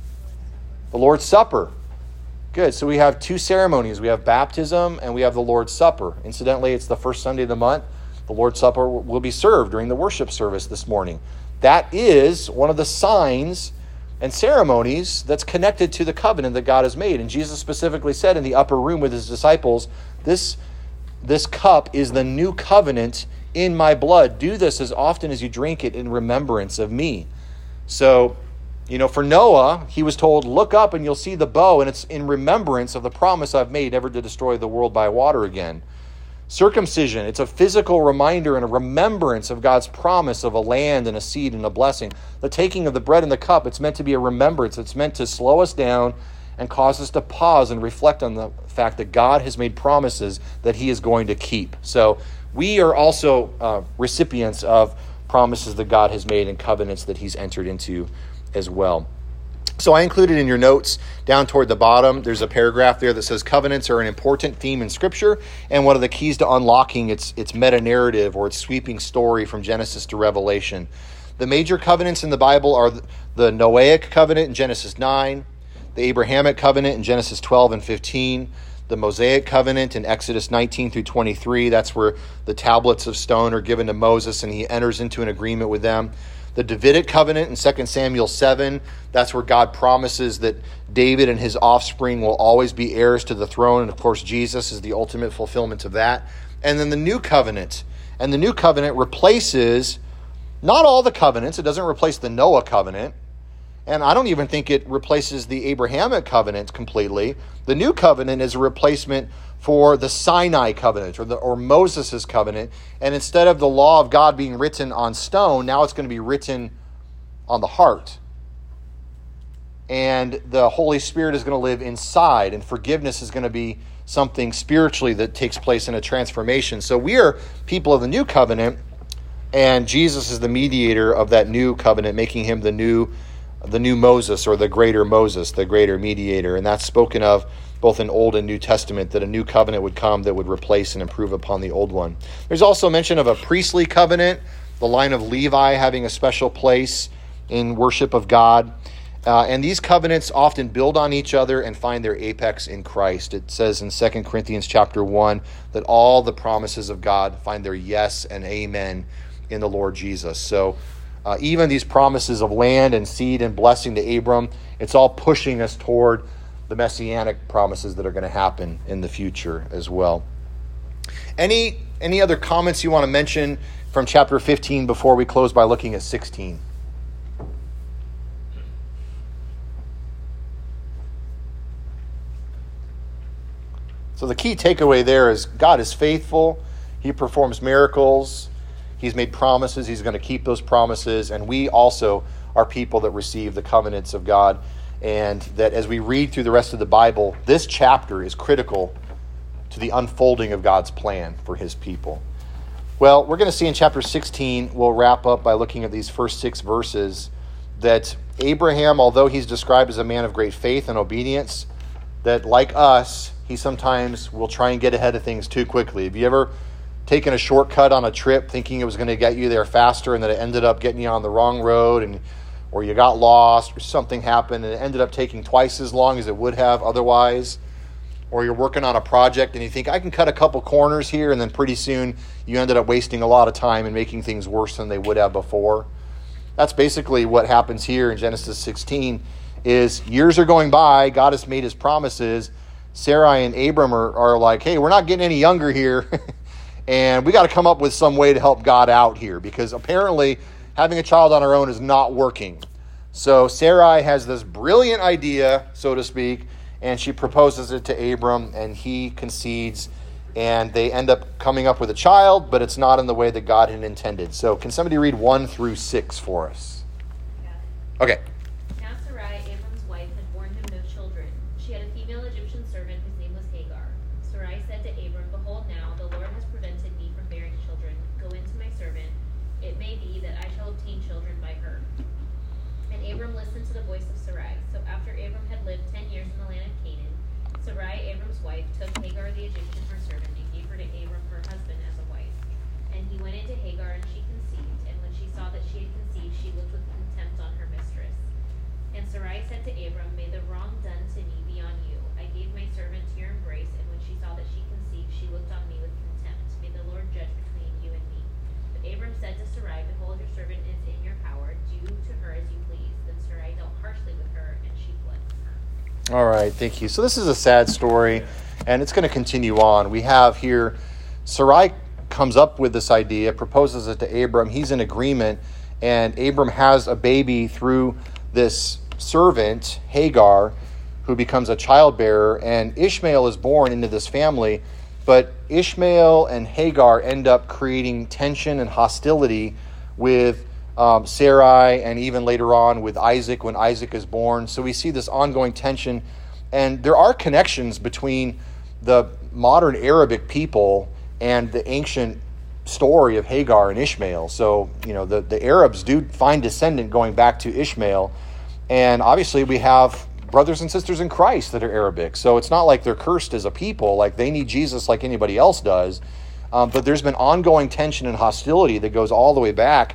The Lord's Supper. Good. So we have two ceremonies. We have baptism and we have the Lord's Supper. Incidentally, it's the first Sunday of the month. The Lord's Supper will be served during the worship service this morning. That is one of the signs and ceremonies that's connected to the covenant that God has made. And Jesus specifically said in the upper room with his disciples, this This cup is the new covenant in my blood. Do this as often as you drink it in remembrance of me. So, you know, for Noah, he was told, look up and you'll see the bow, and it's in remembrance of the promise I've made never to destroy the world by water again. Circumcision, it's a physical reminder and a remembrance of God's promise of a land and a seed and a blessing. The taking of the bread and the cup, it's meant to be a remembrance. It's meant to slow us down and cause us to pause and reflect on the fact that God has made promises that he is going to keep. So we are also uh, recipients of promises that God has made and covenants that he's entered into as well. So I included in your notes down toward the bottom, there's a paragraph there that says covenants are an important theme in Scripture, and one of the keys to unlocking its its meta-narrative or its sweeping story from Genesis to Revelation. The major covenants in the Bible are the Noahic covenant in Genesis nine, the Abrahamic covenant in Genesis twelve and fifteen, the Mosaic covenant in Exodus nineteen through twenty-three. That's where the tablets of stone are given to Moses and he enters into an agreement with them. The Davidic covenant in Second Samuel seven, that's where God promises that David and his offspring will always be heirs to the throne. And of course, Jesus is the ultimate fulfillment of that. And then the new covenant. And the new covenant replaces not all the covenants. It doesn't replace the Noah covenant. And I don't even think it replaces the Abrahamic covenant completely. The new covenant is a replacement for the Sinai covenant or the or Moses' covenant. And instead of the law of God being written on stone, now it's going to be written on the heart. And the Holy Spirit is going to live inside, and forgiveness is going to be something spiritually that takes place in a transformation. So we are people of the new covenant, and Jesus is the mediator of that new covenant, making him the new the new Moses, or the greater Moses, the greater mediator. And that's spoken of both in Old and New Testament, that a new covenant would come that would replace and improve upon the old one. There's also mention of a priestly covenant, the line of Levi having a special place in worship of God. Uh, and these covenants often build on each other and find their apex in Christ. It says in Second Corinthians chapter one that all the promises of God find their yes and amen in the Lord Jesus. So uh, even these promises of land and seed and blessing to Abram, it's all pushing us toward the messianic promises that are going to happen in the future as well. Any, any other comments you want to mention from chapter fifteen before we close by looking at sixteen? So the key takeaway there is God is faithful. He performs miracles. He's made promises. He's going to keep those promises. And we also are people that receive the covenants of God. And that as we read through the rest of the Bible, this chapter is critical to the unfolding of God's plan for his people. Well, we're going to see in chapter sixteen, we'll wrap up by looking at these first six verses, that Abraham, although he's described as a man of great faith and obedience, that like us, he sometimes will try and get ahead of things too quickly. Have you ever taken a shortcut on a trip thinking it was going to get you there faster, and then it ended up getting you on the wrong road, and or you got lost, or something happened, and it ended up taking twice as long as it would have otherwise? Or you're working on a project and you think, I can cut a couple corners here, and then pretty soon you ended up wasting a lot of time and making things worse than they would have before. That's basically what happens here in Genesis sixteen, is years are going by, God has made his promises, Sarai and Abram are, are like, hey, we're not getting any younger here, and we got to come up with some way to help God out here, because apparently having a child on our own is not working. So Sarai has this brilliant idea, so to speak, and she proposes it to Abram, and he concedes, and they end up coming up with a child, but it's not in the way that God had intended. So can somebody read one through six for us? Yeah. Okay. Now Sarai, Abram's wife, had borne him no children. She had a female Egyptian servant whose name was Hagar. Sarai said to Abram, behold now, the Lord has prevented me from bearing children. Go in to my servant. It may be that I shall obtain children by her. And Abram listened to the voice of Sarai. So after Abram had lived ten years in the land of Canaan, Sarai, Abram's wife, took Hagar the Egyptian, her servant, and gave her to Abram, her husband, as a wife. And he went into Hagar, and she conceived. And when she saw that she had conceived, she looked with contempt on her mistress. And Sarai said to Abram, may the wrong done to me be on you. I gave my servant to your embrace, and when she saw that she conceived, she looked on me with contempt. May the Lord judge between you and me. But Abram said to Sarai, behold, your servant is in your power. Do to her as you please. Then Sarai dealt harshly with her, and she fled from her. All right, thank you. So this is a sad story, and it's going to continue on. We have here, Sarai comes up with this idea, proposes it to Abram. He's in agreement, and Abram has a baby through this servant, Hagar, who becomes a childbearer, and Ishmael is born into this family. But Ishmael and Hagar end up creating tension and hostility with um, Sarai, and even later on with Isaac when Isaac is born. So we see this ongoing tension. And there are connections between the modern Arabic people and the ancient story of Hagar and Ishmael. So, you know, the, the Arabs do find descendant going back to Ishmael. And obviously we have brothers and sisters in Christ that are Arabic. So it's not like they're cursed as a people. Like they need Jesus like anybody else does. Um, but there's been ongoing tension and hostility that goes all the way back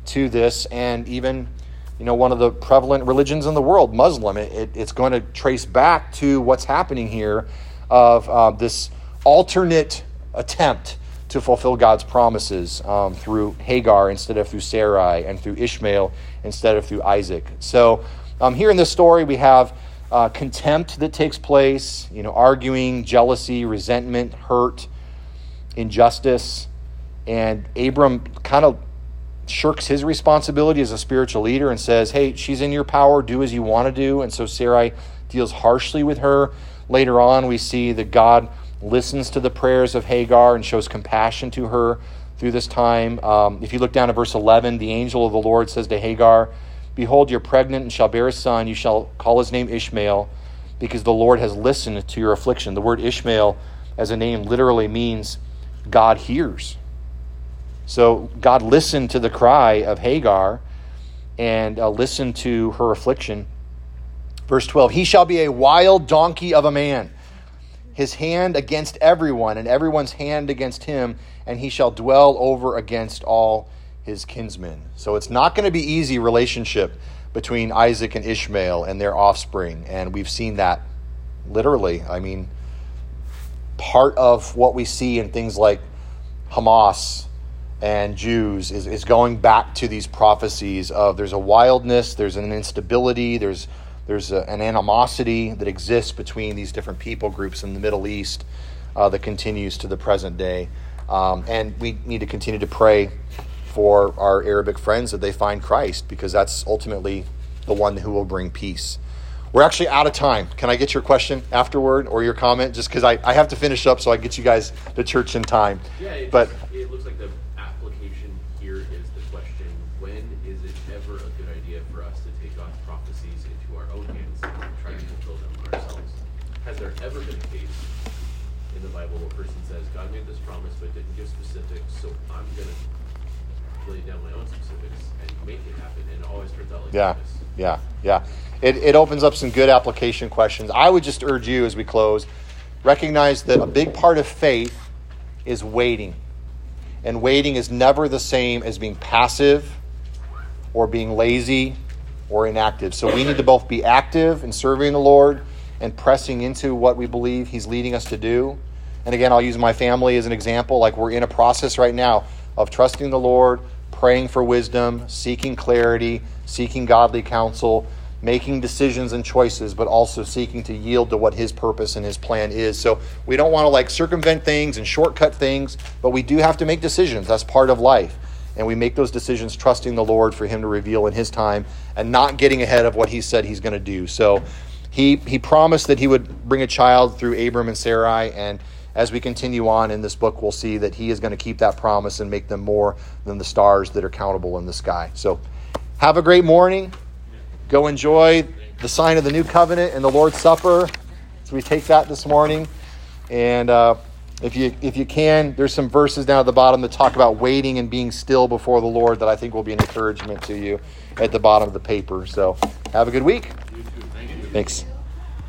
to this, and even, you know, one of the prevalent religions in the world, Muslim, it, it, it's going to trace back to what's happening here of uh, this alternate attempt to fulfill God's promises um, through Hagar instead of through Sarai, and through Ishmael instead of through Isaac. So um, here in this story, we have uh, contempt that takes place, you know, arguing, jealousy, resentment, hurt, injustice, and Abram kind of shirks his responsibility as a spiritual leader and says, hey, she's in your power, do as you want to do. And so Sarai deals harshly with her. Later on, we see that God listens to the prayers of Hagar and shows compassion to her through this time. Um, if you look down at verse eleven, the angel of the Lord says to Hagar, behold, you're pregnant and shall bear a son. You shall call his name Ishmael, because the Lord has listened to your affliction. The word Ishmael as a name literally means God hears. So God listened to the cry of Hagar and uh, listened to her affliction. Verse twelve, he shall be a wild donkey of a man, his hand against everyone, and everyone's hand against him, and he shall dwell over against all his kinsmen. So it's not going to be easy relationship between Isaac and Ishmael and their offspring, and we've seen that literally. I mean, part of what we see in things like Hamas and Jews is, is going back to these prophecies of there's a wildness, there's an instability, there's there's a, an animosity that exists between these different people groups in the Middle East uh, that continues to the present day. Um, and we need to continue to pray for our Arabic friends that they find Christ, because that's ultimately the one who will bring peace. We're actually out of time. Can I get your question afterward or your comment? Just because I, I have to finish up so I get you guys to church in time. Yeah, it, but it looks like the application here is the question, when is it ever a good idea for us to take on prophecies into our own hands and try to fulfill them ourselves? Has there ever been a case in the Bible where a person says, God made this promise but didn't give specifics, so I'm going to lay down my own specifics and make it happen, and it always turns out like yeah, this? yeah, yeah. It, it opens up some good application questions. I would just urge you as we close, recognize that a big part of faith is waiting. And waiting is never the same as being passive or being lazy or inactive. So we need to both be active in serving the Lord and pressing into what we believe He's leading us to do. And again, I'll use my family as an example. Like, we're in a process right now of trusting the Lord, praying for wisdom, seeking clarity, seeking godly counsel, making decisions and choices, but also seeking to yield to what His purpose and His plan is. So we don't want to like circumvent things and shortcut things, but we do have to make decisions. That's part of life. And we make those decisions trusting the Lord for Him to reveal in His time and not getting ahead of what He said He's going to do. So he, he promised that He would bring a child through Abram and Sarai, and as we continue on in this book, we'll see that He is going to keep that promise and make them more than the stars that are countable in the sky. So have a great morning. Go enjoy the sign of the new covenant and the Lord's Supper. So we take that this morning. And uh, if you if you can, there's some verses down at the bottom that talk about waiting and being still before the Lord that I think will be an encouragement to you at the bottom of the paper. So have a good week. You too. Thank you. Thanks.